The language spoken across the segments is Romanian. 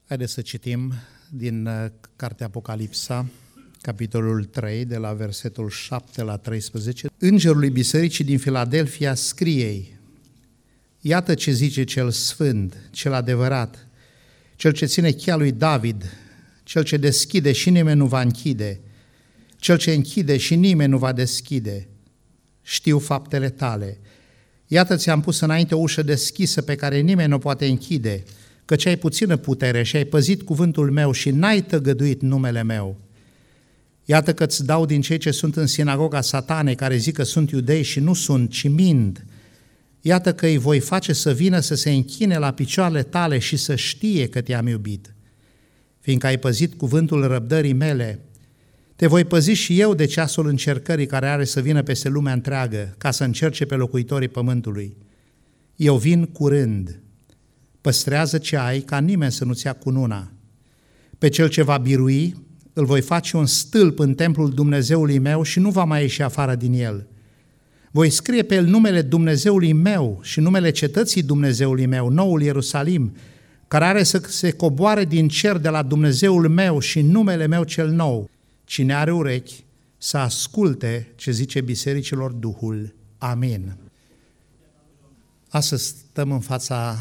Haideți să citim din Cartea Apocalipsa, capitolul 3, de la versetul 7 la 13. Îngerului bisericii din Filadelfia scrie-i: iată ce zice cel sfânt, cel adevărat, cel ce ține cheia lui David, cel ce deschide și nimeni nu va închide, cel ce închide și nimeni nu va deschide. Știu faptele tale. Iată ți-am pus înainte o ușă deschisă pe care nimeni nu poate închide, căci ai puțină putere și ai păzit cuvântul meu și n-ai tăgăduit numele meu. Iată că îți dau din cei ce sunt în sinagoga Satanei, care zic că sunt iudei și nu sunt, ci mint. Iată că îi voi face să vină să se închine la picioarele tale și să știe că te-am iubit. Fiindcă ai păzit cuvântul răbdării mele, te voi păzi și eu de ceasul încercării care are să vină peste lumea întreagă, ca să încerce pe locuitorii pământului. Eu vin curând. Păstrează ce ai, ca nimeni să nu-ți ia cununa. Pe cel ce va birui, îl voi face un stâlp în templul Dumnezeului meu și nu va mai ieși afară din el. Voi scrie pe el numele Dumnezeului meu și numele cetății Dumnezeului meu, noul Ierusalim, care are să se coboare din cer de la Dumnezeul meu și numele meu cel nou. Cine are urechi, să asculte ce zice bisericilor Duhul. Amin. Astăzi stăm în fața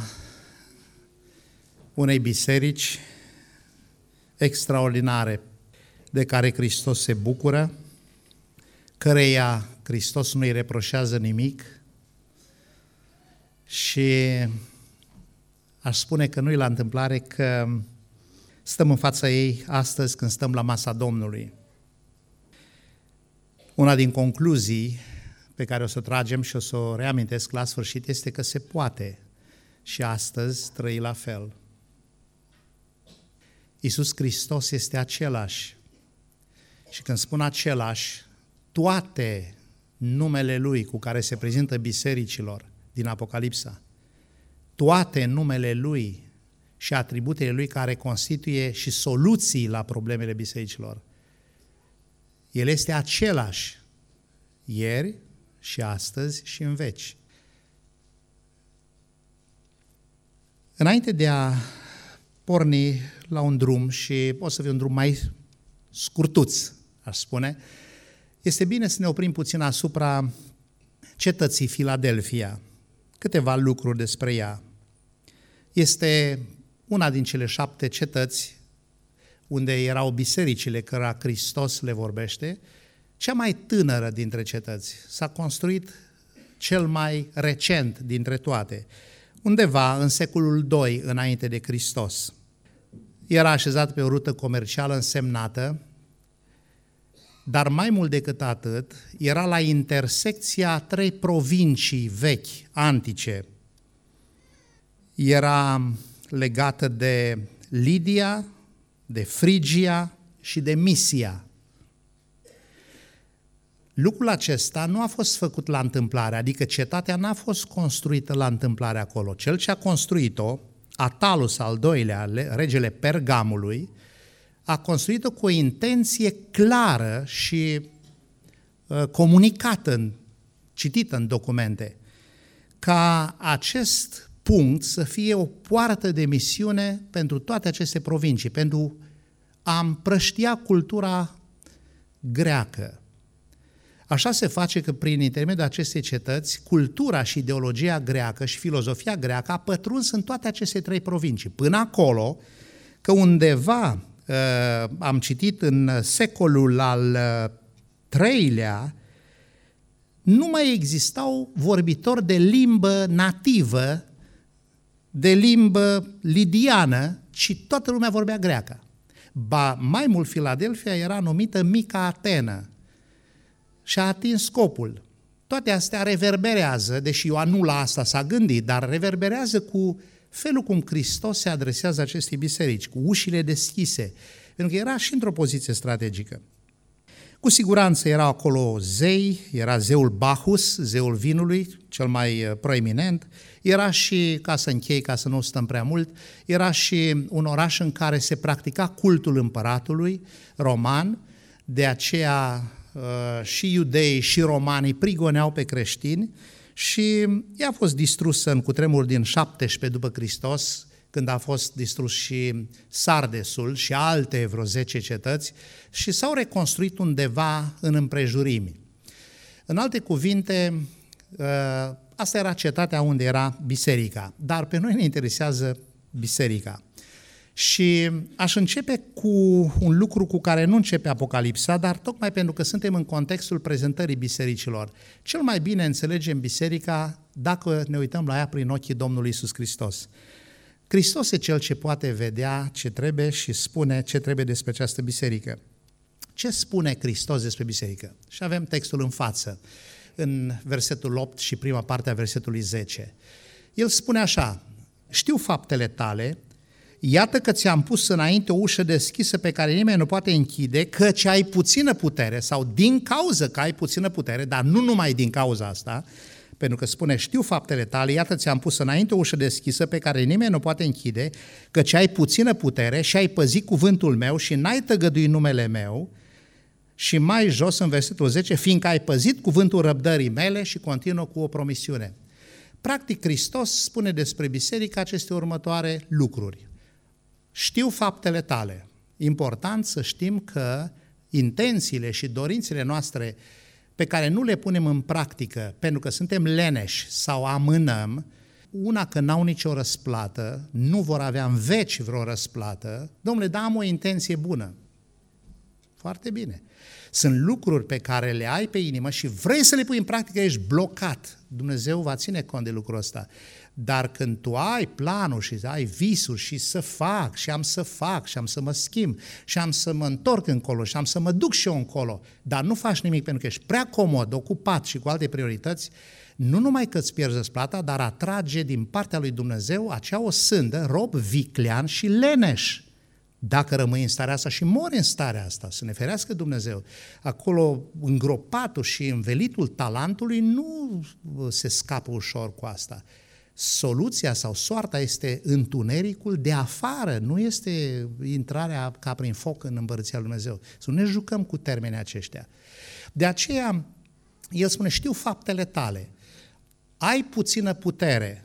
unei biserici extraordinare de care Hristos se bucură, căreia Hristos nu îi reproșează nimic și aș spune că nu-i la întâmplare că stăm în fața ei astăzi când stăm la masa Domnului. Una din concluzii pe care o să o tragem și o să o reamintesc la sfârșit este că se poate și astăzi trăi la fel. Iisus Hristos este același și când spun același, toate numele Lui cu care se prezintă bisericilor din Apocalipsa, toate numele Lui și atributele Lui care constituie și soluții la problemele bisericilor, El este același ieri și astăzi și în veci. Înainte de a porni la un drum și o să fie un drum mai scurtuț, aș spune, este bine să ne oprim puțin asupra cetății Filadelfia, câteva lucruri despre ea. Este una din cele 7 cetăți unde erau bisericile cărora Hristos le vorbește, cea mai tânără dintre cetăți. S-a construit cel mai recent dintre toate, undeva în secolul II înainte de Hristos. Era așezat pe o rută comercială însemnată, dar mai mult decât atât, era la intersecția a 3 provincii vechi, antice. Era legată de Lidia, de Frigia și de Misia. Lucrul acesta nu a fost făcut la întâmplare, adică cetatea n-a fost construită la întâmplare acolo. Cel ce a construit-o, Atalus al II-lea, regele Pergamului, a construit-o cu o intenție clară și comunicată, citită în documente, ca acest punct să fie o poartă de misiune pentru toate aceste provincii, pentru a împrăștia cultura greacă. Așa se face că prin intermediul acestei cetăți, cultura și ideologia greacă și filozofia greacă a pătruns în toate aceste 3 provincii. Până acolo că undeva, am citit în secolul al III-lea, nu mai existau vorbitori de limbă nativă, de limbă lidiană, ci toată lumea vorbea greacă. Ba, mai mult, Filadelfia era numită Mica Atenă și a atins scopul. Toate astea reverberează, deși Ioan nu la asta s-a gândit, dar reverberează cu felul cum Hristos se adresează acestei biserici, cu ușile deschise, pentru că era și într-o poziție strategică. Cu siguranță erau acolo zei, era zeul Bacchus, zeul vinului, cel mai proeminent, era și, ca să închei, ca să nu stăm prea mult, era și un oraș în care se practica cultul împăratului roman, de aceea și iudeii și romanii prigoneau pe creștini și ea a fost distrusă în cutremurul din 17 după Hristos, când a fost distrus și Sardesul și alte vreo 10 cetăți și s-au reconstruit undeva în împrejurimi. În alte cuvinte, asta era cetatea unde era biserica, dar pe noi ne interesează biserica. Și aș începe cu un lucru cu care nu începe Apocalipsa, dar tocmai pentru că suntem în contextul prezentării bisericilor. Cel mai bine înțelegem biserica dacă ne uităm la ea prin ochii Domnului Iisus Hristos. Hristos e Cel ce poate vedea ce trebuie și spune ce trebuie despre această biserică. Ce spune Hristos despre biserică? Și avem textul în față, în versetul 8 și prima parte a versetului 10. El spune așa: știu faptele tale, iată că ți-am pus înainte o ușă deschisă pe care nimeni nu poate închide, căci ai puțină putere, sau din cauză că ai puțină putere, dar nu numai din cauza asta, pentru că spune, știu faptele tale, iată ți-am pus înainte o ușă deschisă pe care nimeni nu poate închide, căci ai puțină putere și ai păzit cuvântul meu și n-ai tăgăduit numele meu. Și mai jos în versetul 10, fiindcă ai păzit cuvântul răbdării mele, și continuă cu o promisiune. Practic, Hristos spune despre biserică aceste următoare lucruri. Știu faptele tale. Important să știm că intențiile și dorințele noastre pe care nu le punem în practică pentru că suntem leneși sau amânăm, una că n-au nicio răsplată, nu vor avea în veci vreo răsplată, domnule, da, am o intenție bună. Foarte bine. Sunt lucruri pe care le ai pe inimă și vrei să le pui în practică, ești blocat. Dumnezeu va ține cont de lucrul ăsta. Dar când tu ai planul și ai visuri și să fac și am să fac și am să mă schimb și am să mă întorc încolo și am să mă duc și eu încolo, dar nu faci nimic pentru că ești prea comod, ocupat și cu alte priorități, nu numai că îți pierzi răsplata, dar atrage din partea lui Dumnezeu acea o sândă, rob viclean și leneș. Dacă rămâi în starea asta și mori în starea asta, să ne ferească Dumnezeu, acolo îngropatul și învelitul talentului nu se scapă ușor cu asta. Soluția sau soarta este întunericul de afară, nu este intrarea ca prin foc în Împărăția lui Dumnezeu. Să nu ne jucăm cu termenii aceștia. De aceea, el spune, știu faptele tale, ai puțină putere.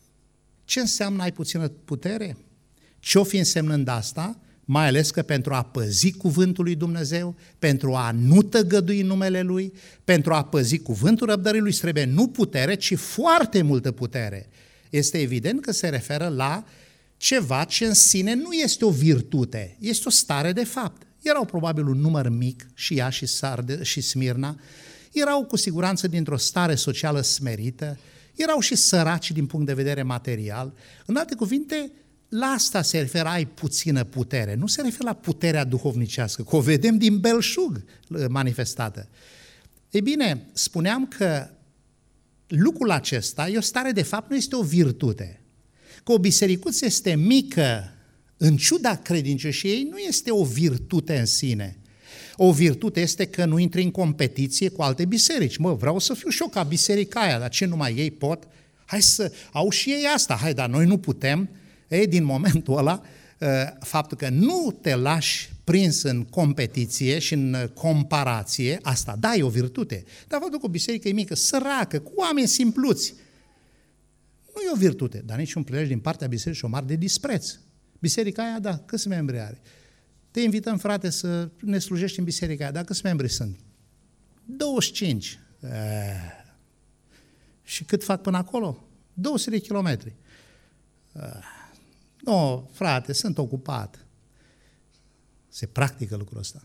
Ce înseamnă ai puțină putere? Ce-o fi însemnând asta? Mai ales că pentru a păzi cuvântul lui Dumnezeu, pentru a nu tăgădui numele Lui, pentru a păzi cuvântul răbdării Lui, trebuie nu putere, ci foarte multă putere. Este evident că se referă la ceva ce în sine nu este o virtute, este o stare de fapt. Erau probabil un număr mic, și ea și Sarde și Smirna, erau cu siguranță dintr-o stare socială smerită, erau și săraci din punct de vedere material. În alte cuvinte, la asta se referă, ai puțină putere, nu se referă la puterea duhovnicească, că o vedem din belșug manifestată. Ei bine, spuneam că lucrul acesta e o stare de fapt, nu este o virtute. Că o bisericuță este mică, în ciuda credincioșiei ei, nu este o virtute în sine. O virtute este că nu intri în competiție cu alte biserici. Mă, vreau să fiu și eu ca biserica aia, dar ce numai ei pot? Hai să au și ei asta, hai, dar noi nu putem. Ei, din momentul ăla, faptul că nu te lași prins în competiție și în comparație, asta, da, e o virtute. Dar faptul că o biserică e mică, săracă, cu oameni simpluți, nu e o virtute, dar nici un prilej din partea bisericii o mare de dispreț. Biserica aia, da, câți membri are? Te invităm, frate, să ne slujești în biserica aia, da, câți membri sunt? 25. Și cât fac până acolo? 200 de kilometri. Nu, frate, sunt ocupat. Se practică lucrul ăsta.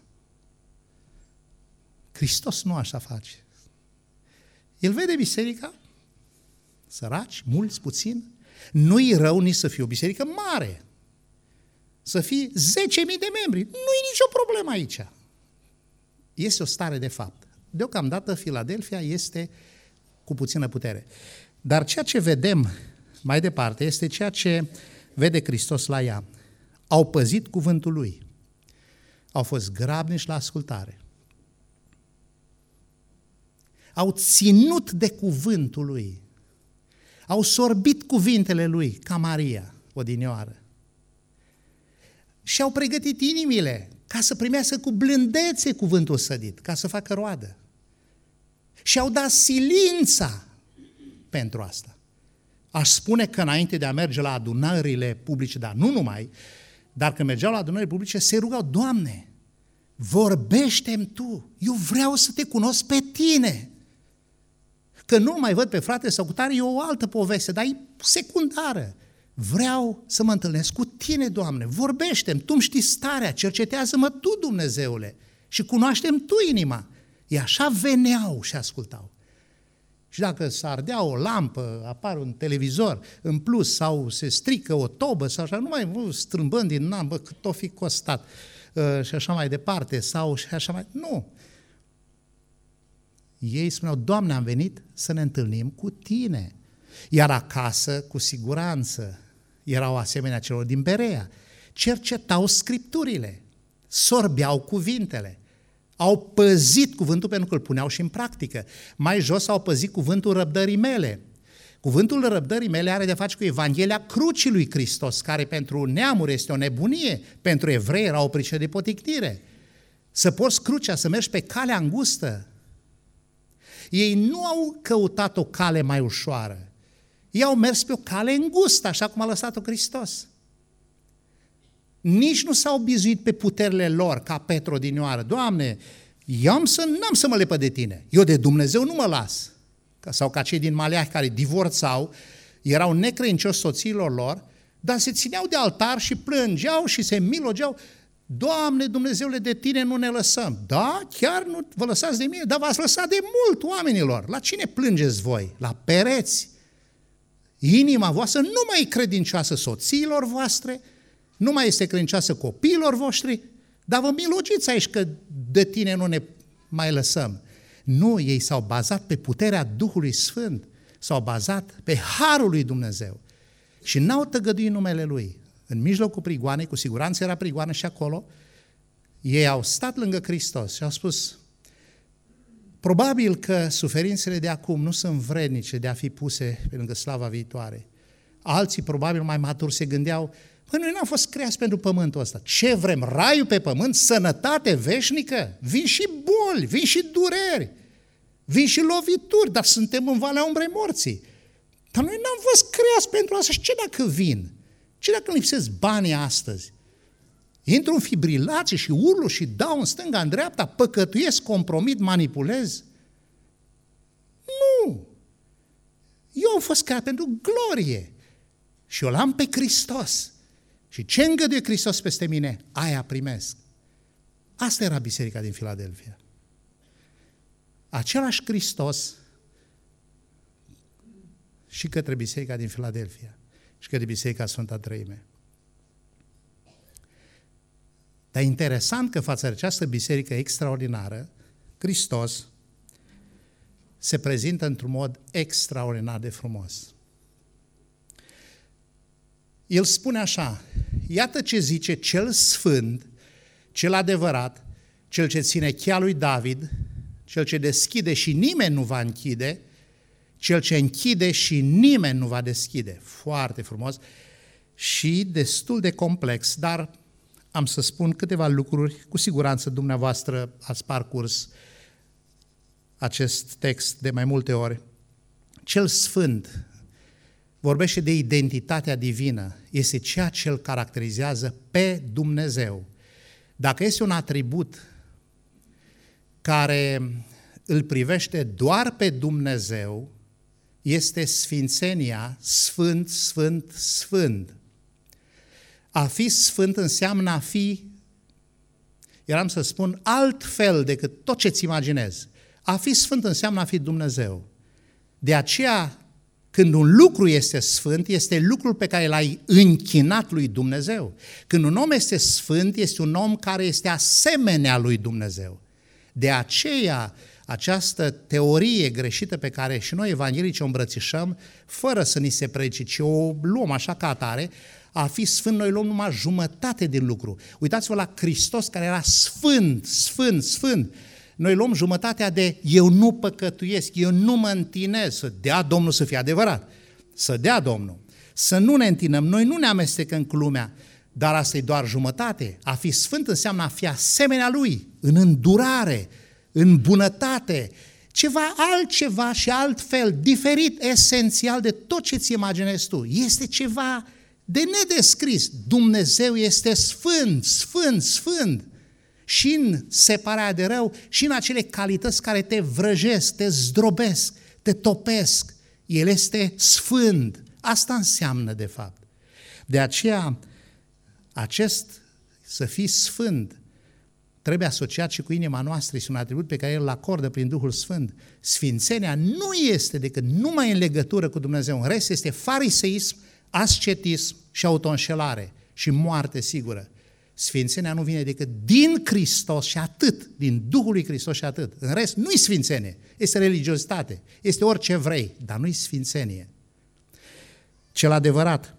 Hristos nu așa face. El vede biserica, săraci, mulți, puțin, nu-i rău nici să fie o biserică mare. Să fie 10.000 de membri, nu-i nicio problemă aici. Este o stare de fapt. Deocamdată Filadelfia este cu puțină putere. Dar ceea ce vedem mai departe este ceea ce vede Hristos la ea. Au păzit cuvântul Lui. Au fost grabnici la ascultare. Au ținut de cuvântul Lui. Au sorbit cuvintele Lui, ca Maria, odinioară. Și au pregătit inimile ca să primească cu blândețe cuvântul sădit, ca să facă roadă. Și au dat silința pentru asta. Aș spune că înainte de a merge la adunările publice, dar nu numai, dar când mergeau la adunările publice, se rugau: Doamne, vorbește-mi Tu, eu vreau să Te cunosc pe Tine. Că nu mai văd pe frate sau cu tare, e o altă poveste, dar e secundară. Vreau să mă întâlnesc cu Tine, Doamne, vorbește-mi, Tu-mi știi starea, cercetează-mă Tu, Dumnezeule, și cunoaște-mi Tu inima. E așa veneau și ascultau. Și dacă s-ardea o lampă, apare un televizor în plus sau se strică o tobă sau așa, nu mai strâmbând din nam, bă, cât o fi costat și așa mai departe, sau și așa mai... Nu! Ei spuneau: Doamne, am venit să ne întâlnim cu Tine. Iar acasă, cu siguranță, erau asemenea celor din Berea. Cercetau Scripturile, sorbeau cuvintele, au păzit cuvântul pentru că îl puneau și în practică. Mai jos au păzit cuvântul răbdării mele. Cuvântul răbdării mele are de face cu Evanghelia crucii lui Hristos, care pentru neamuri este o nebunie, pentru evrei era o pricină de poticnire. Să porți crucea, să mergi pe calea îngustă. Ei nu au căutat o cale mai ușoară. Ei au mers pe o cale îngustă, așa cum a lăsat-o Hristos. Nici nu s-au bizuit pe puterile lor, ca Petru odinioară. Doamne, n-am să mă lepăd de Tine. Eu de Dumnezeu nu mă las. Sau ca cei din Maleahi care divorțau, erau necredincioși soțiilor lor, dar se țineau de altar și plângeau și se milogeau. Doamne, Dumnezeule, de Tine nu ne lăsăm. Da, chiar nu vă lăsați de mine, dar v-ați lăsat de mult, oamenilor. La cine plângeți voi? La pereți. Inima voastră nu mai e credincioasă soțiilor voastre, nu mai este credincioasă copiilor voștri, dar vă milogiți aici că de Tine nu ne mai lăsăm. Nu, ei s-au bazat pe puterea Duhului Sfânt, s-au bazat pe harul lui Dumnezeu și n-au tăgăduit numele Lui. În mijlocul prigoanei, cu siguranță era prigoană și acolo, ei au stat lângă Hristos și au spus: probabil că suferințele de acum nu sunt vrednice de a fi puse pe lângă slava viitoare. Alții, probabil mai maturi, se gândeau: păi noi n-am fost creați pentru pământul ăsta. Ce vrem? Raiul pe pământ? Sănătate veșnică? Vin și boli, vin și dureri, vin și lovituri, dar suntem în valea umbrei morții. Dar noi n-am fost creați pentru asta. Și ce dacă vin? Ce dacă îmi lipsesc banii astăzi? Intru în fibrilație și urlu și dau în stânga, în dreapta, păcătuiesc, compromit, manipulez? Nu! Eu am fost creat pentru glorie și eu l-am pe Hristos. Și ce îngăduie Hristos peste mine, aia primesc. Asta era biserica din Filadelfia. Același Hristos și către biserica din Filadelfia și către biserica Sfânta Treime. Dar e interesant că față de această biserică extraordinară, Hristos se prezintă într-un mod extraordinar de frumos. El spune așa: iată ce zice cel sfânt, cel adevărat, cel ce ține cheia lui David, cel ce deschide și nimeni nu va închide, cel ce închide și nimeni nu va deschide. Foarte frumos și destul de complex, dar am să spun câteva lucruri, cu siguranță dumneavoastră ați parcurs acest text de mai multe ori. Cel sfânt vorbește de identitatea divină, este ceea ce îl caracterizează pe Dumnezeu. Dacă este un atribut care îl privește doar pe Dumnezeu, este sfințenia, sfânt, sfânt, sfânt. A fi sfânt înseamnă a fi, eram să spun, altfel decât tot ce-ți imaginezi. A fi sfânt înseamnă a fi Dumnezeu. De aceea, când un lucru este sfânt, este lucrul pe care l-ai închinat lui Dumnezeu. Când un om este sfânt, este un om care este asemenea lui Dumnezeu. De aceea, această teorie greșită pe care și noi evanghelici o îmbrățișăm, fără să ni se predice, ci o luăm așa ca atare, a fi sfânt, noi luăm numai jumătate din lucru. Uitați-vă la Hristos care era sfânt, sfânt, sfânt. Noi luăm jumătatea de eu nu păcătuiesc, eu nu mă întinez, să dea Domnul să fie adevărat, să dea Domnul, să nu ne întinăm, noi nu ne amestecăm cu lumea, dar asta e doar jumătate. A fi sfânt înseamnă a fi asemenea Lui, în îndurare, în bunătate, Ceva altceva și altfel, diferit, esențial de tot ce ți imaginezi tu. Este ceva de nedescris. Dumnezeu este sfânt, sfânt, sfânt. Și în separarea de rău, și în acele calități care te vrăjesc, te zdrobesc, te topesc. El este sfânt. Asta înseamnă, de fapt. De aceea, să fii sfânt trebuie asociat și cu inima noastră, este un atribut pe care El îl acordă prin Duhul Sfânt. Sfințenia nu este decât numai în legătură cu Dumnezeu. În rest este fariseism, ascetism și autoînșelare și moarte sigură. Sfințenia nu vine decât din Hristos și atât, din Duhul lui Hristos și atât. În rest, nu-i sfințenie, este religiozitate, este orice vrei, dar nu-i sfințenie. Cel adevărat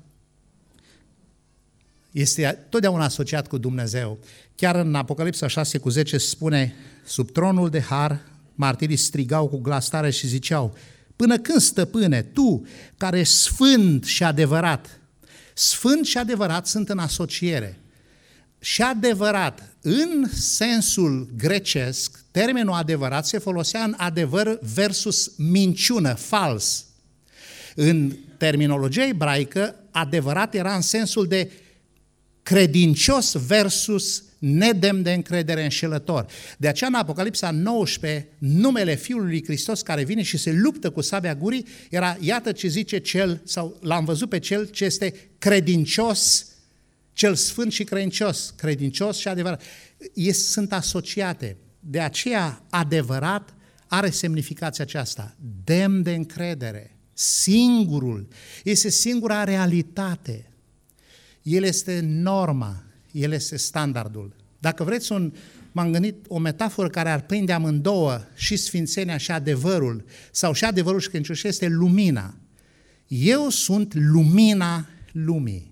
este totdeauna asociat cu Dumnezeu. Chiar în Apocalipsa 6:10 spune, sub tronul de har, martirii strigau cu glas tare și ziceau, până când, stăpâne, tu, care ești sfânt și adevărat, sfânt și adevărat sunt în asociere. Și adevărat, în sensul grecesc, termenul adevărat se folosea în adevăr versus minciună, fals. În terminologia ebraică, adevărat era în sensul de credincios versus nedemn de încredere, înșelător. De aceea în Apocalipsa 19, numele Fiului lui Hristos care vine și se luptă cu sabia gurii, era, iată ce zice cel, sau l-am văzut pe cel ce este credincios, cel sfânt și credincios și adevărat. Sunt asociate. De aceea adevărat are semnificația aceasta, demn de încredere, singurul, este singura realitate. El este norma, el este standardul. Dacă vreți, m-am gândit o metaforă care ar prinde amândouă, și sfințenia și adevărul, sau și adevărul și credincioșia, este lumina. Eu sunt lumina lumii.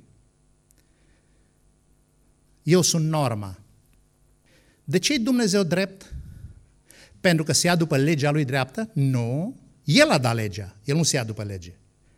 Eu sunt norma. De ce e Dumnezeu drept? Pentru că se ia după legea lui dreaptă? Nu. El a dat legea, el nu se ia după lege.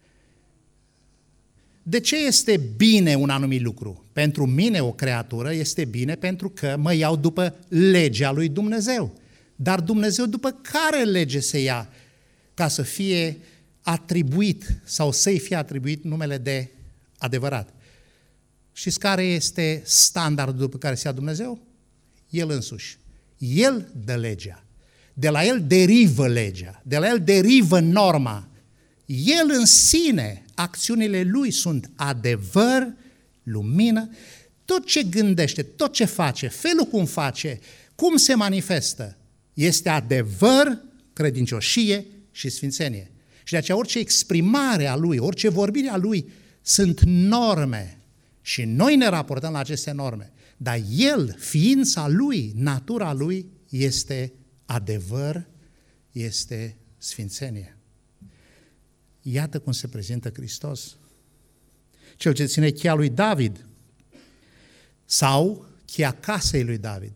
De ce este bine un anumit lucru? Pentru mine, o creatură, este bine pentru că mă iau după legea lui Dumnezeu. Dar Dumnezeu după care lege se ia ca să fie atribuit sau să-i fie atribuit numele de adevărat? Știți care este standardul după care se ia Dumnezeu? El însuși. El dă legea. De la El derivă legea. De la El derivă norma. El în sine, acțiunile Lui sunt adevăr, lumină, tot ce gândește, tot ce face, felul cum face, cum se manifestă, este adevăr, credincioșie și sfințenie. Și de aceea orice exprimare a Lui, orice vorbire a Lui sunt norme și noi ne raportăm la aceste norme. Dar El, ființa Lui, natura Lui este adevăr, este sfințenie. Iată cum se prezintă Hristos. Cel ce ține cheia lui David sau cheia casei lui David.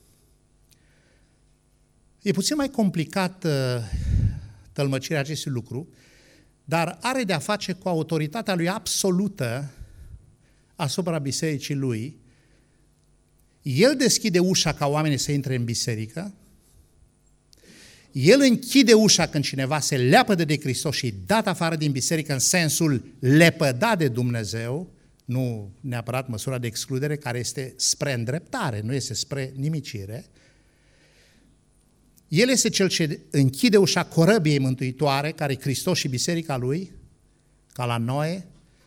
E puțin mai complicat tălmăcirea acestui lucru, dar are de-a face cu autoritatea lui absolută asupra bisericii lui. El deschide ușa ca oamenii să intre în biserică, El închide ușa când cineva se leapădă de Hristos și dat afară din biserică în sensul lepădat de Dumnezeu, nu neapărat măsura de excludere care este spre îndreptare, nu este spre nimicire. El este cel ce închide ușa corăbiei mântuitoare, care e Hristos și biserica Lui, ca la Noe,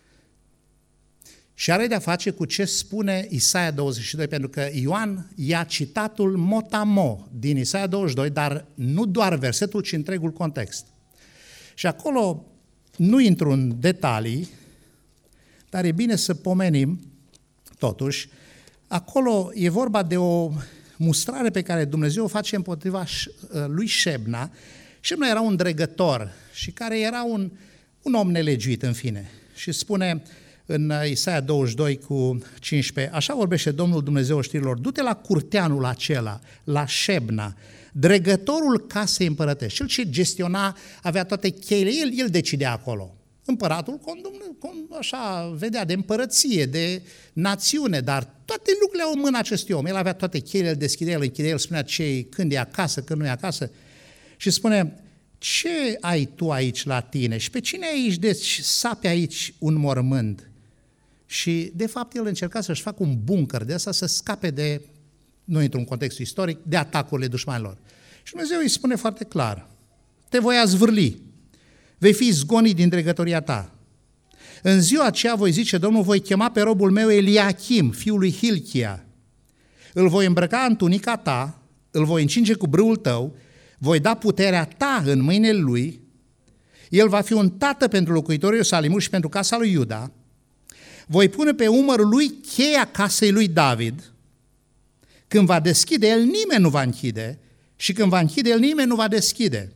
și are de-a face cu ce spune Isaia 22, pentru că Ioan ia citatul mot-a-mot din Isaia 22, dar nu doar versetul, ci întregul context. Și acolo nu intru în detalii, dar e bine să pomenim, totuși, acolo e vorba de o mustrare pe care Dumnezeu o face împotriva lui Șebna. Șebna era un dregător și care era un om nelegiuit, în fine. Și spune în Isaia 22:15, așa vorbește Domnul Dumnezeu știrilor, du-te la curteanul acela, la Șebna, dregătorul casei împărătești, cel ce gestiona, avea toate cheile, el decidea acolo. Împăratul, așa, vedea de împărăție, de națiune, dar toate lucrurile au în mână acestui om. El avea toate cheile, el deschidea, el închidea, el spunea când e acasă, când nu e acasă. și spune, ce ai tu aici la tine și pe cine aici deci sape aici un mormânt? Și de fapt el încerca să-și facă un bunker de asta să scape de, nu intru în contextul istoric, de atacurile dușmanilor. Și Dumnezeu îi spune foarte clar, te voi azvârli, vei fi zgonit din dregătoria ta. În ziua aceea voi zice, Domnul, voi chema pe robul meu Eliachim, fiul lui Hilchia. Îl voi îmbrăca în tunica ta, îl voi încinge cu brâul tău, voi da puterea ta în mâinile lui, el va fi un tată pentru locuitorii Ierusalimului și pentru casa lui Iuda, voi pune pe umărul lui cheia casei lui David, când va deschide el, nimeni nu va închide și când va închide el, nimeni nu va deschide.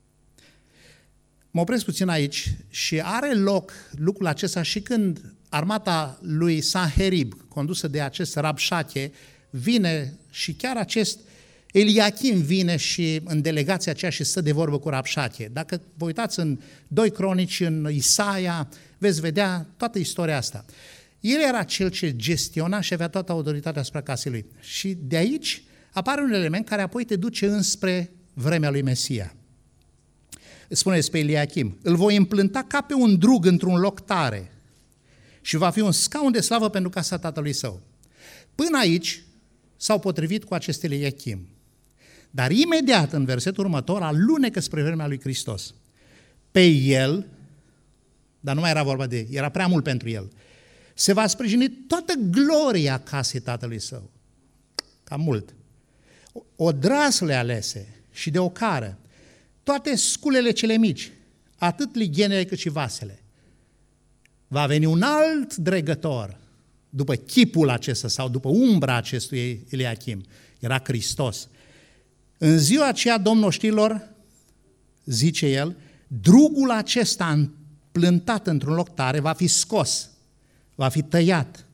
Mă opresc puțin aici și are loc lucrul acesta și când armata lui Sanherib, condusă de acest Rabșache, vine și chiar acest Eliachim vine și în delegația aceea și stă de vorbă cu Rabșache. Dacă vă uitați în 2 Cronici, în Isaia, veți vedea toată istoria asta. El era cel ce gestiona și avea toată autoritatea asupra casei lui. Și de aici apare un element care apoi te duce înspre vremea lui Mesia. Spune despre Eliachim, îl voi împlânta ca pe un drug într-un loc tare și va fi un scaun de slavă pentru casa tatălui său. Până aici s-au potrivit cu acest Eliachim. Dar imediat, în versetul următor, alunecă spre vremea lui Hristos. Pe el, dar nu mai era vorba de el, era prea mult pentru el, se va sprijini toată gloria casei tatălui său. Cam mult. Odrasle alese și de ocară, toate sculele cele mici, atât lighenele cât și vasele. Va veni un alt dregător, după chipul acesta sau după umbra acestui Eliachim. Era Hristos. În ziua aceea, Domnul oștirilor, zice el, drugul acesta împlântat într-un loc tare va fi scos, va fi tăiat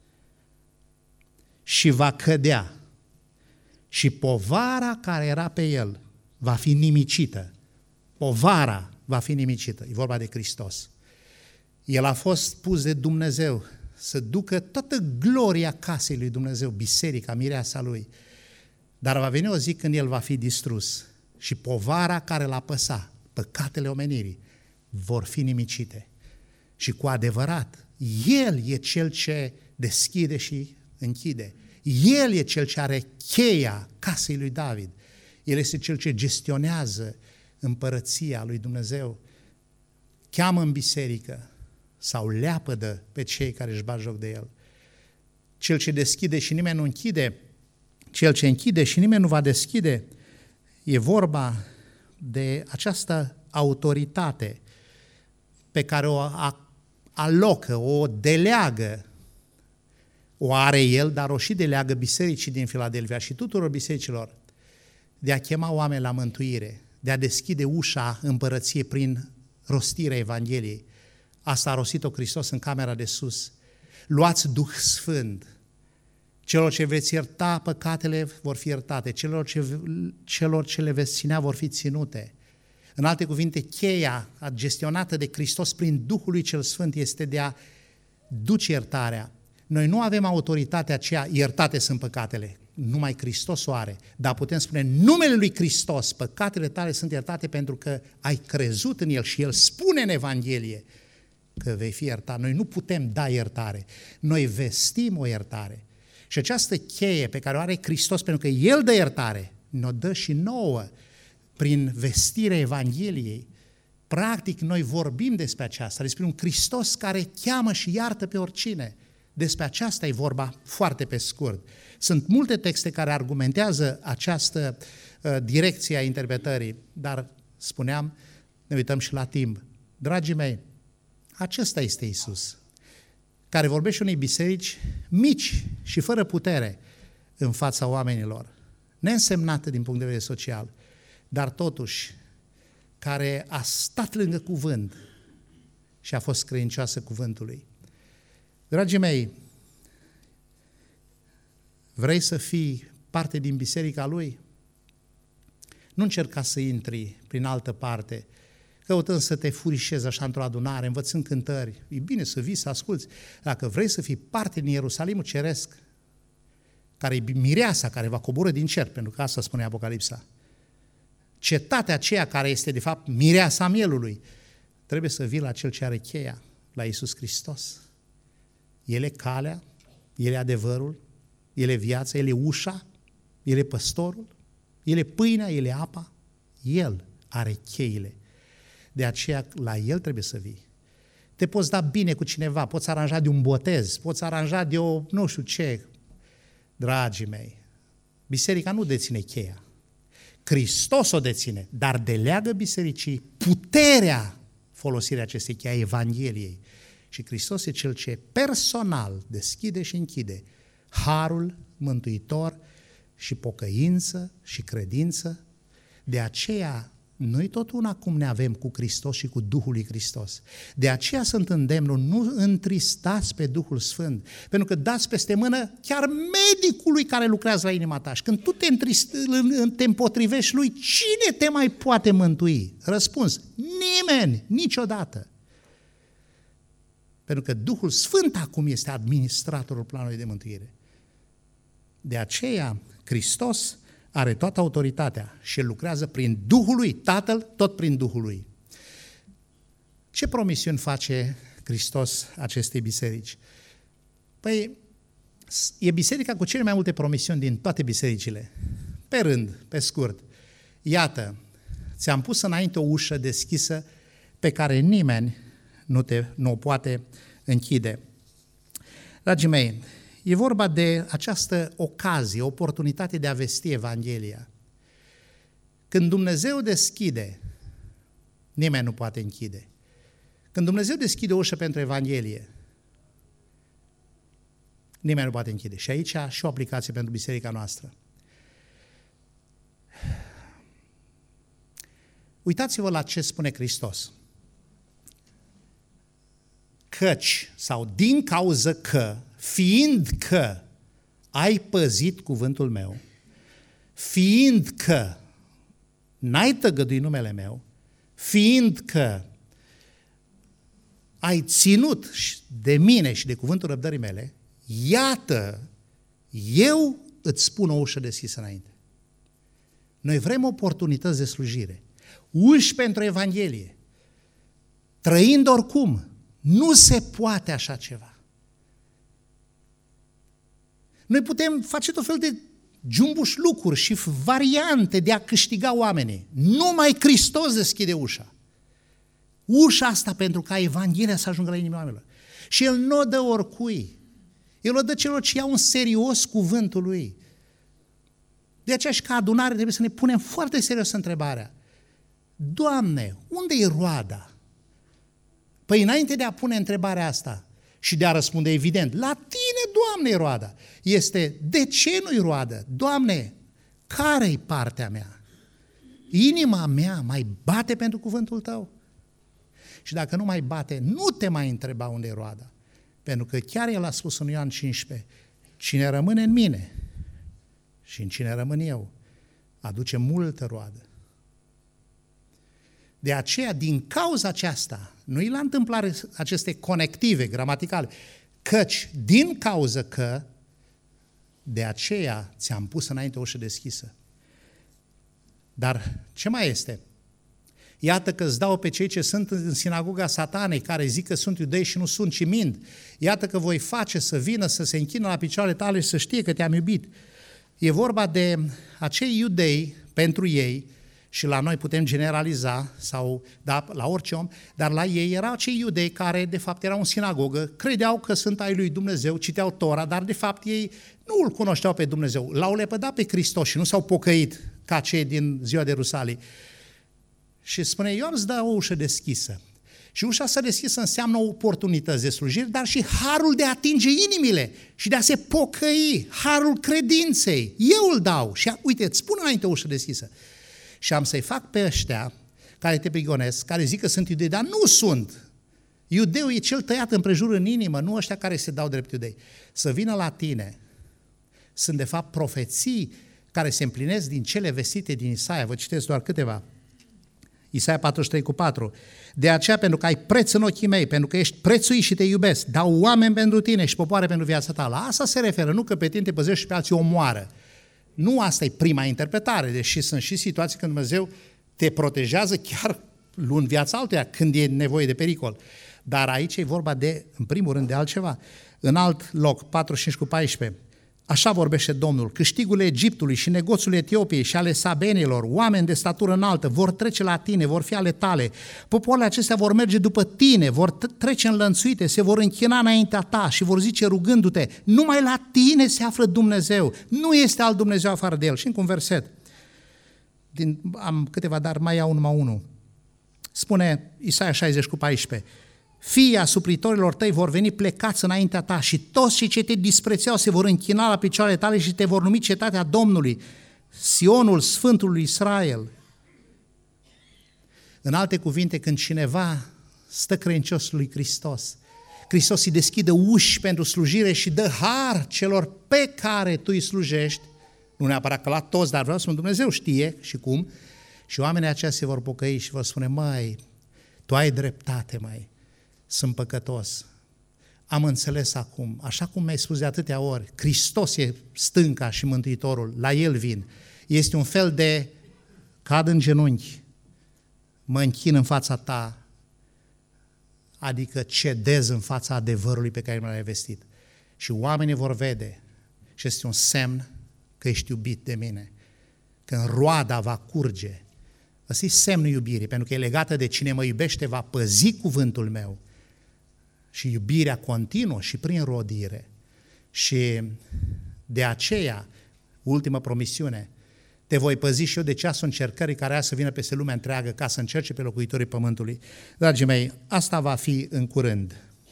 și va cădea. Și povara care era pe el va fi nimicită. Povara va fi nimicită. E vorba de Hristos. El a fost pus de Dumnezeu să ducă toată gloria casei lui Dumnezeu, biserica, mireasa lui. Dar va veni o zi când el va fi distrus și povara care l-a păsat, păcatele omenirii, vor fi nimicite. Și cu adevărat, el e cel ce deschide și închide. El e cel ce are cheia casei lui David. El este cel ce gestionează împărăția lui Dumnezeu. Cheamă în biserică sau leapădă pe cei care își bat joc de el. Cel ce deschide și nimeni nu închide, cel ce închide și nimeni nu va deschide, e vorba de această autoritate pe care o alocă, o deleagă, o are el, dar o și deleagă bisericii din Filadelfia și tuturor bisericilor, de a chema oameni la mântuire, de a deschide ușa împărăției prin rostirea Evangheliei. Asta a rostit-o Hristos în camera de sus. Luați Duh Sfânt. Celor ce veți ierta păcatele vor fi iertate, celor ce le veți ținea vor fi ținute. În alte cuvinte, cheia gestionată de Hristos prin Duhul lui cel Sfânt este de a duce iertarea. Noi nu avem autoritatea aceea, iertate sunt păcatele, numai Hristos o are, dar putem spune în numele lui Hristos, păcatele tale sunt iertate pentru că ai crezut în El și El spune în Evanghelie că vei fi iertat. Noi nu putem da iertare, noi vestim o iertare. Și această cheie pe care o are Hristos, pentru că El dă iertare, ne-o dă și nouă prin vestirea Evangheliei. Practic, noi vorbim despre aceasta, despre un Hristos care cheamă și iartă pe oricine. Despre aceasta e vorba foarte pe scurt. Sunt multe texte care argumentează această direcție a interpretării, dar spuneam, ne uităm și la timp. Dragii mei, acesta este Iisus, care vorbește unei biserici mici și fără putere în fața oamenilor, neînsemnată din punct de vedere social, dar totuși care a stat lângă cuvânt și a fost credincioasă cuvântului. Dragii mei, vrei să fii parte din biserica Lui? Nu încerca să intri prin altă parte, căutând să te furișezi așa într-o adunare, învățând cântări. E bine să vii, să asculți. Dacă vrei să fii parte din Ierusalimul ceresc, care e mireasa care va coborî din cer, pentru că asta spune Apocalipsa, cetatea aceea care este de fapt mireasa mielului, trebuie să vii la Cel ce are cheia, la Iisus Hristos. El e calea, El e adevărul, El e viața, El e ușa, El e păstorul, El e pâinea, El e apa, El are cheile. De aceea la El trebuie să vii. Te poți da bine cu cineva, poți aranja de un botez, poți aranja de o nu știu ce. Dragii mei, biserica nu deține cheia. Hristos o deține, dar deleagă bisericii puterea folosirii acestei chei, a Evangheliei. Și Hristos e Cel ce personal deschide și închide harul mântuitor și pocăință și credință. De aceea, noi tot una cum ne avem cu Hristos și cu Duhul lui Hristos. De aceea sunt îndemnul, nu întristați pe Duhul Sfânt, pentru că dați peste mână chiar medicului care lucrează la inima ta. Și când tu te împotrivești lui, cine te mai poate mântui? Răspuns, nimeni, niciodată. Pentru că Duhul Sfânt acum este administratorul planului de mântuire. De aceea, Hristos are toată autoritatea și El lucrează prin Duhul lui, Tatăl tot prin Duhul lui. Ce promisiuni face Hristos acestei biserici? Păi, e biserica cu cele mai multe promisiuni din toate bisericile. Pe rând, pe scurt. Iată, ți-am pus înainte o ușă deschisă pe care nimeni nu o poate închide. Dragii mei, e vorba de această ocazie, oportunitate de a vesti Evanghelia. Când Dumnezeu deschide, nimeni nu poate închide. Când Dumnezeu deschide o ușă pentru Evanghelie, nimeni nu poate închide. Și aici și o aplicație pentru biserica noastră. Uitați-vă la ce spune Hristos. Căci, sau din cauză că, fiind că ai păzit cuvântul meu, fiind că n-ai tăgăduit numele meu, fiind că ai ținut de mine și de cuvântul răbdării mele, iată, eu îți spun o ușă deschisă înainte. Noi vrem oportunități de slujire, uși pentru Evanghelie, trăind oricum. Nu se poate așa ceva. Noi putem face tot fel de jumbuș lucruri și variante de a câștiga oamenii. Numai Hristos deschide ușa. Ușa asta pentru ca Evanghelia să ajungă la inima oamenilor. Și El nu o dă oricui. El o dă celor ce iau în serios cuvântul Lui. De aceea și ca adunare trebuie să ne punem foarte serios întrebarea. Doamne, unde e roada? Păi înainte de a pune întrebarea asta și de a răspunde evident, la Tine, Doamne, e roada, este de ce nu-i roadă? Doamne, care-i partea mea? Inima mea mai bate pentru cuvântul Tău? Și dacă nu mai bate, nu te mai întreba unde e roada. Pentru că chiar El a spus în Ioan 15, cine rămâne în mine și în cine rămân eu, aduce multă roadă. De aceea, din cauza aceasta, nu-i la întâmplare aceste conective gramaticale, căci din cauza că, de aceea ți-am pus înainte o ușă deschisă. Dar ce mai este? Iată că îți dau pe cei ce sunt în sinagoga Satanei, care zic că sunt iudei și nu sunt, ci mint. Iată că voi face să vină, să se închină la picioarele tale și să știe că te-am iubit. E vorba de acei iudei, pentru ei, și la noi putem generaliza, sau da, la orice om, dar la ei erau acei iudei care de fapt erau în sinagogă, credeau că sunt ai lui Dumnezeu, citeau Tora, dar de fapt ei nu îl cunoșteau pe Dumnezeu, l-au lepădat pe Hristos și nu s-au pocăit ca cei din ziua de Rusalii. Și spune, eu îți dau o ușă deschisă. Și ușa asta deschisă înseamnă oportunități de slujire, dar și harul de a atinge inimile și de a se pocăi, harul credinței. Eu îl dau și uite, îți spun înainte o ușă deschisă. Și am să-i fac pe ăștia care te prigonesc, care zic că sunt iudei, dar nu sunt. Iudeul e cel tăiat împrejur în inimă, nu ăștia care se dau drept iudei. Să vină la tine. Sunt de fapt profeții care se împlinesc din cele vestite din Isaia. Vă citesc doar câteva. Isaia 43:4. De aceea, pentru că ai preț în ochii mei, pentru că ești prețuit și te iubesc, dau oameni pentru tine și popoare pentru viața ta. La asta se referă, nu că pe tine te păzești și pe alții omoară. Nu asta e prima interpretare, deși sunt și situații când Dumnezeu te protejează chiar luând viața altuia când e nevoie de pericol. Dar aici e vorba de, în primul rând, de altceva. În alt loc, 45:14, așa vorbește Domnul: câștigurile Egiptului și negoțul Etiopiei și ale sabenilor, oameni de statură înaltă, vor trece la tine, vor fi ale tale. Popoarele acestea vor merge după tine, vor trece înlănțuite, se vor închina înaintea ta și vor zice rugându-te: numai la tine se află Dumnezeu, nu este alt Dumnezeu afară de El. Și încă un verset, am câteva, dar mai iau numai unul. Spune Isaia 60:14, fiii asupritorilor tăi vor veni plecați înaintea ta și toți cei ce te disprețeau se vor închina la picioarele tale și te vor numi cetatea Domnului, Sionul Sfântului Israel. În alte cuvinte, când cineva stă credincios lui Hristos, Hristos îi deschide uși pentru slujire și dă har celor pe care tu îi slujești, nu neapărat că la toți, dar vreau să spun, Dumnezeu știe și cum, și oamenii aceia se vor pocăi și vor spune: măi, tu ai dreptate, măi, sunt păcătos, am înțeles acum, așa cum mi-ai spus de atâtea ori, Hristos e stânca și mântuitorul, la El vin. Este un fel de cad în genunchi, mă închin în fața ta, adică cedez în fața adevărului pe care mi l-ai vestit. Și oamenii vor vede și este un semn că ești iubit de mine, când roada va curge. Ăsta e semnul iubirii, pentru că e legată de cine mă iubește va păzi cuvântul meu. Și iubirea continuă și prin rodire. Și de aceea, ultima promisiune, te voi păzi și eu de ceasul încercării care a să vină peste lumea întreagă ca să încerce pe locuitorii pământului. Dragii mei, asta va fi în curând.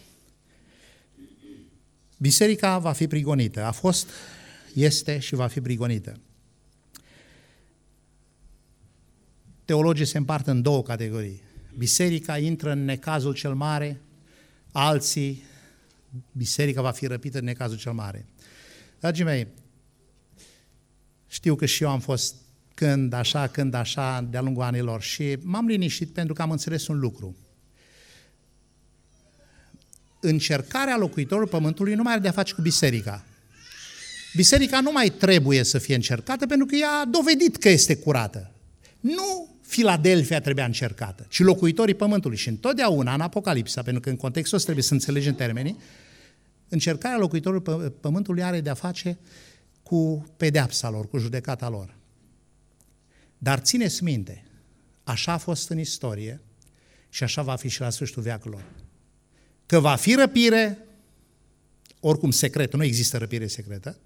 Biserica va fi prigonită. A fost, este și va fi prigonită. Teologii se împart în două categorii. Biserica intră în necazul cel mare, alții, biserica va fi răpită în necazul cel mare. Dragii mei, știu că și eu am fost când așa, de-a lungul anilor și m-am liniștit pentru că am înțeles un lucru. Încercarea locuitorilor pământului nu mai are de-a face cu biserica. Biserica nu mai trebuie să fie încercată pentru că ea a dovedit că este curată. Nu Filadelfia trebuia încercată, ci locuitorii pământului. Și întotdeauna în Apocalipsa, pentru că în contextul ăsta trebuie să înțelegem termenii, încercarea locuitorilor pământului are de-a face cu pedeapsa lor, cu judecata lor. Dar țineți minte, așa a fost în istorie și așa va fi și la sfârșitul veacurilor. Că va fi răpire, oricum secretă, nu există răpire secretă,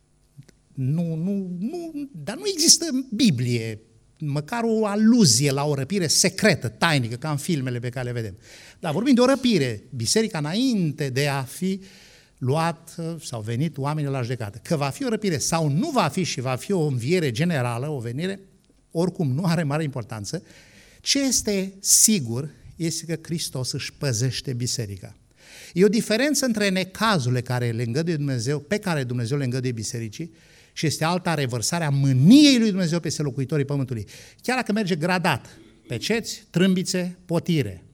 dar nu există în Biblie măcar o aluzie la o răpire secretă, tainică, ca în filmele pe care le vedem. Dar vorbim de o răpire, biserica înainte de a fi luat sau venit oamenii la judecată. Că va fi o răpire sau nu va fi și va fi o înviere generală, o venire, oricum nu are mare importanță. Ce este sigur este că Hristos își păzește biserica. E o diferență între necazurile care le îngăduie Dumnezeu, pe care Dumnezeu le îngăduie bisericii, și este alta revărsarea mâniei lui Dumnezeu peste locuitorii pământului. Chiar dacă merge gradat, peceți, trâmbițe, potire,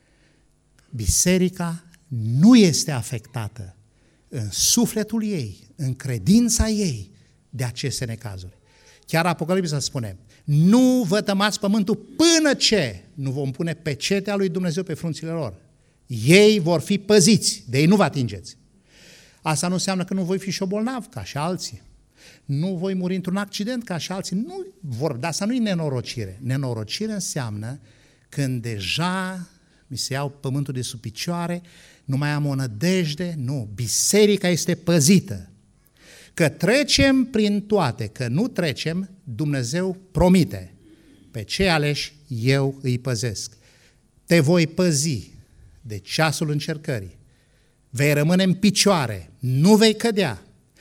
biserica nu este afectată în sufletul ei, în credința ei de aceste necazuri. Chiar Apocalipsa spune: nu vă tămați pământul până ce nu vom pune pecetea lui Dumnezeu pe frunțile lor. Ei vor fi păziți, de ei nu vă atingeți. Asta nu înseamnă că nu voi fi și o bolnav, ca și alții. Nu voi muri într-un accident ca și alții. Nu vor, dar asta nu e nenorocire. Nenorocire înseamnă când deja mi se iau pământul de sub picioare, nu mai am o nădejde, nu. Biserica este păzită. Că trecem prin toate, că nu trecem, Dumnezeu promite. Pe cei aleși eu îi păzesc. Te voi păzi de ceasul încercării. Vei rămâne în picioare, nu vei cădea.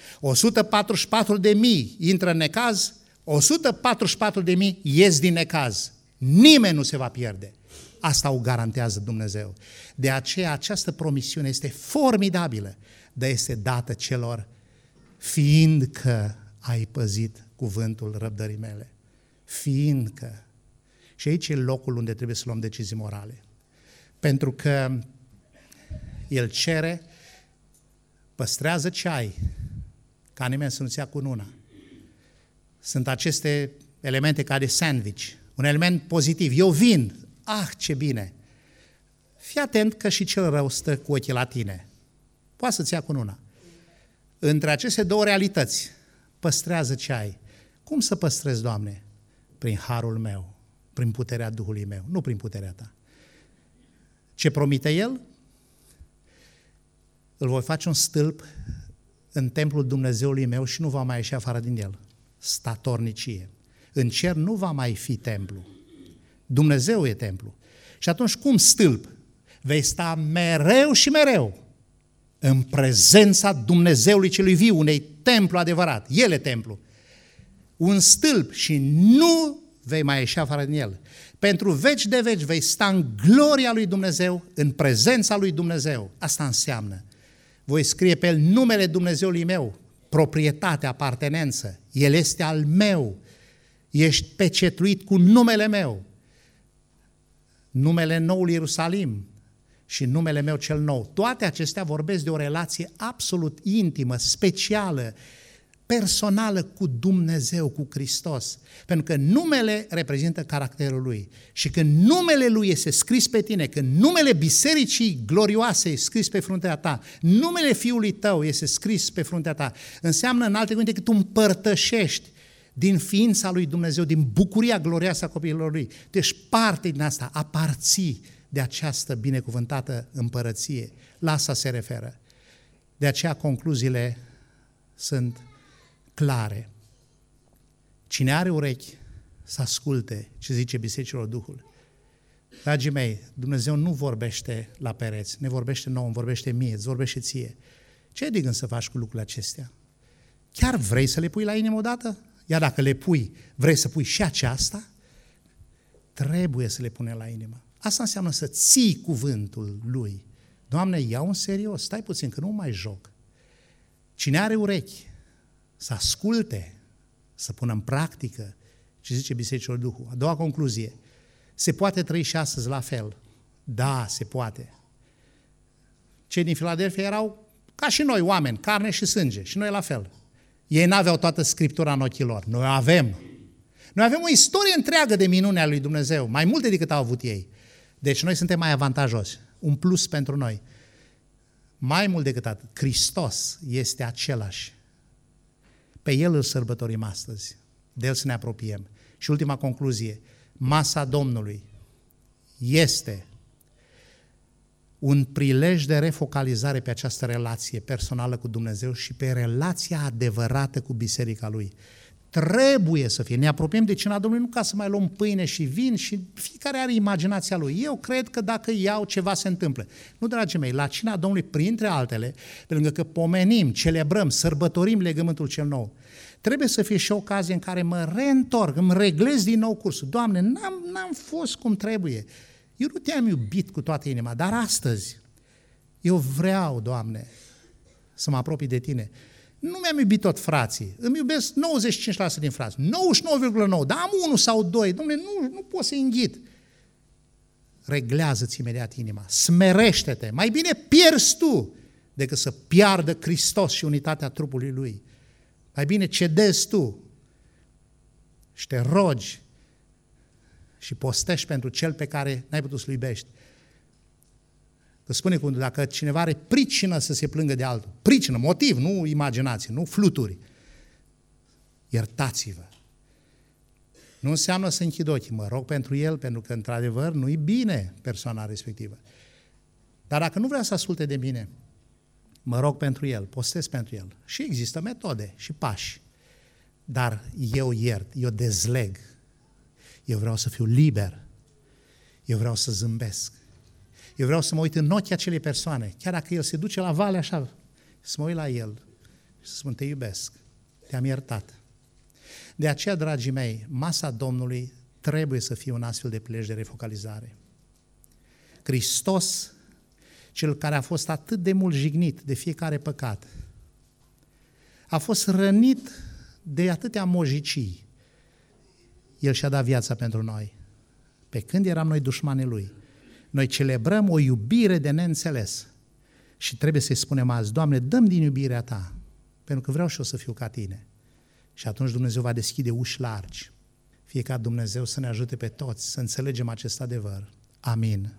144.000 intră în necaz, 144.000 ies din necaz. Nimeni nu se va pierde. Asta o garantează Dumnezeu. De aceea această promisiune este formidabilă, dar este dată celor fiindcă ai păzit cuvântul răbdării mele. Fiindcă. Și aici e locul unde trebuie să luăm decizii morale. Pentru că El cere, păstrează ce ai, ca nimeni să nu-ți ia cununa. Sunt aceste elemente ca de sandwich, un element pozitiv. Eu vin, ce bine! Fii atent că și cel rău stă cu ochii la tine. Poate să-ți ia cu una. Între aceste două realități, păstrează ce ai. Cum să păstrezi, Doamne? Prin harul meu, prin puterea Duhului meu, nu prin puterea ta. Ce promite El? Îl voi face un stâlp în templul Dumnezeului meu și nu va mai ieși afară din el. Statornicie. În cer nu va mai fi templu. Dumnezeu e templu. Și atunci cum stâlp? Vei sta mereu și mereu în prezența Dumnezeului celui viu, unei templu adevărat. El e templu. Un stâlp și nu vei mai ieși afară din el. Pentru veci de veci vei sta în gloria lui Dumnezeu, în prezența lui Dumnezeu. Asta înseamnă. Voi scrie pe el numele Dumnezeului meu, proprietate, apartenență. El este al meu. Ești pecetluit cu numele meu. Numele noului Ierusalim și numele meu cel nou. Toate acestea vorbesc de o relație absolut intimă, specială, personală cu Dumnezeu, cu Hristos. Pentru că numele reprezintă caracterul Lui. Și când numele Lui este scris pe tine, când numele bisericii glorioase este scris pe fruntea ta, numele Fiului tău este scris pe fruntea ta, înseamnă în alte cuvinte că tu împărtășești din ființa lui Dumnezeu, din bucuria glorioasă a copiilor Lui. Tu ești parte din asta, aparții de această binecuvântată împărăție. La asta se referă. De aceea concluziile sunt clare. Cine are urechi să asculte ce zice bisericilor Duhul. Dragii mei, Dumnezeu nu vorbește la pereți, ne vorbește nouă, îmi vorbește mie, îți vorbește ție. Ce ai de gând să faci cu lucrurile acestea? Chiar vrei să le pui la inimă odată? Iar dacă le pui, vrei să pui și aceasta? Trebuie să le punem la inimă. Asta înseamnă să ții cuvântul Lui. Doamne, iau în serios, stai puțin că nu mai joc. Cine are urechi să asculte, să pună în practică ce zice bisericilor Duhul. A doua concluzie, se poate trăi și astăzi la fel. Da, se poate. Cei din Filadelfia erau ca și noi, oameni, carne și sânge, și noi la fel. Ei n-aveau toată Scriptura în ochii lor. Noi avem. Noi avem o istorie întreagă de minune a lui Dumnezeu, mai multe decât au avut ei. Deci noi suntem mai avantajoși, un plus pentru noi. Mai mult decât atât, Hristos este același. Pe El îl sărbătorim astăzi, de El să ne apropiem. Și ultima concluzie, masa Domnului este un prilej de refocalizare pe această relație personală cu Dumnezeu și pe relația adevărată cu biserica Lui. Trebuie să fie. Ne apropiem de cina Domnului nu ca să mai luăm pâine și vin și fiecare are imaginația lui. Eu cred că dacă iau ceva se întâmplă. Nu, dragii mei, la cina Domnului, printre altele, pe lângă că pomenim, celebrăm, sărbătorim legământul cel nou, trebuie să fie și o ocazie în care mă reîntorc, îmi reglez din nou cursul. Doamne, n-am fost cum trebuie. Eu nu te-am iubit cu toată inima, dar astăzi eu vreau, Doamne, să mă apropii de Tine. Nu mi-am iubit tot frații, îmi iubesc 95% din frați, 99,9%, dar am 1 sau 2, Dom'le, nu pot să înghit. Reglează-ți imediat inima, smerește-te, mai bine pierzi tu decât să piardă Hristos și unitatea trupului Lui. Mai bine cedezi tu și te rogi și postești pentru cel pe care n-ai putut să-l iubești. Că spune cuvântul, dacă cineva are pricină să se plângă de altul, pricină, motiv, nu imaginație, nu fluturi, iertați-vă. Nu înseamnă să închid ochii, mă rog pentru el, pentru că într-adevăr nu-i bine persoana respectivă. Dar dacă nu vrea să asculte de mine, mă rog pentru el, postez pentru el. Și există metode și pași. Dar eu iert, eu dezleg. Eu vreau să fiu liber. Eu vreau să zâmbesc. Eu vreau să mă uit în ochii acelei persoane, chiar dacă el se duce la vale așa, să mă uit la el și să spun, te iubesc, te-am iertat. De aceea, dragii mei, masa Domnului trebuie să fie un astfel de prilej de refocalizare. Hristos, cel care a fost atât de mult jignit de fiecare păcat, a fost rănit de atâtea mojicii, El și-a dat viața pentru noi. Pe când eram noi dușmanii Lui, noi celebrăm o iubire de neînțeles și trebuie să-i spunem azi, Doamne, dă-mi din iubirea Ta, pentru că vreau și eu să fiu ca Tine. Și atunci Dumnezeu va deschide uși largi. Fie ca Dumnezeu să ne ajute pe toți să înțelegem acest adevăr. Amin.